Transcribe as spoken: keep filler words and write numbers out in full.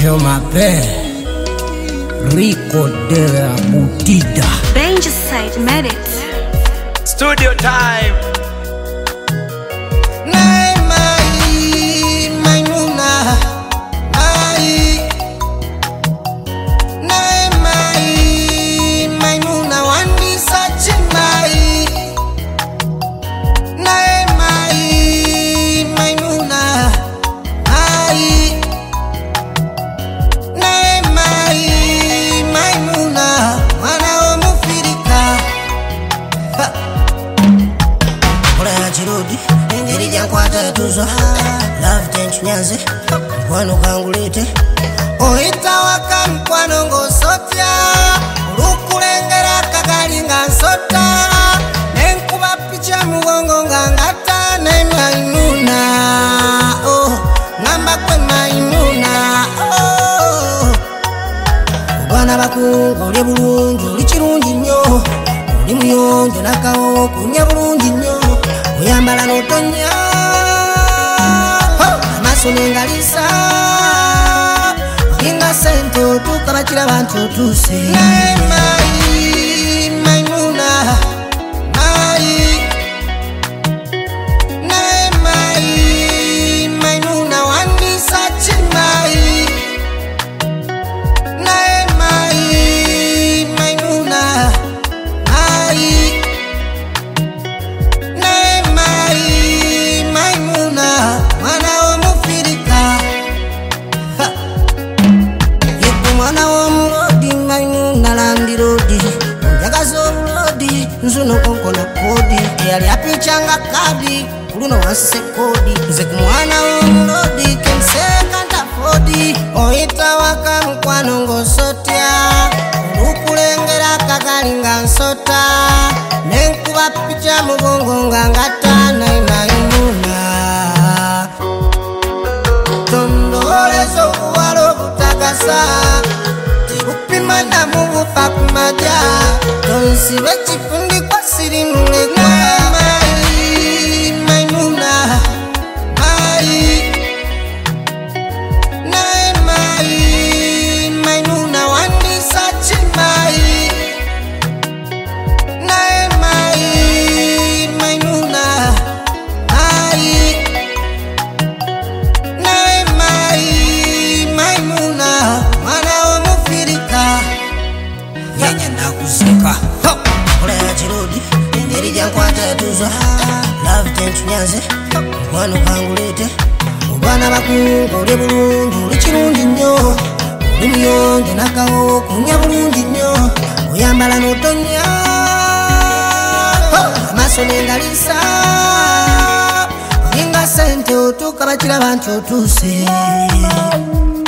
Je m'appelle Rico de la Butida. Danger Side made it. Studio time. Engeri jankwata tuzo love tench nyanze kwano kangulete oita waka mkwano ngosotya olukulengera kagalinga nsota nenkuba picha mugongo ngangata ne Maimuna oh ngamba kwe Maimuna oh bwana bakungu oli bulungi oli kirungi nnyo oli muyonjo nakawo kunya bulungi nnyo uyambala notonya amaso nengalisa inga sento tukabakira bantu tuse Maimuna Mai Mai Maimuna wandisa chimai Mai Maimuna Mai nzuno konkona kodi yali apichanga kadi kuluno wansise kodi nze kumwana w'omulodi kenseka ntafodi oyita waka mukwano ng'osotya olukulengera kagalinga nsota nenkuba picha mugongo nga ngata ne Maimuna tondoolezo obuwala obutagasa tikupimana mu bufa kumaja tonsibe chifundi kwa siri mulegwa Mai Maimuna Mai Nae Mai Maimuna wandisa chimai Nae Mai Maimuna Mai Nae Mai Maimuna mwana wa mufirika yenye ndakuzika Ola ya chirodi, engeri jankwata tuzo love tench nyanze kwano kangulete obwana bakungu oli bulungi oli kirungi nnyo oli muyonjo nakawo kunya bulungi nnyo oyambala notonya amaso nengalisa inga sente otukabakira bantu otuse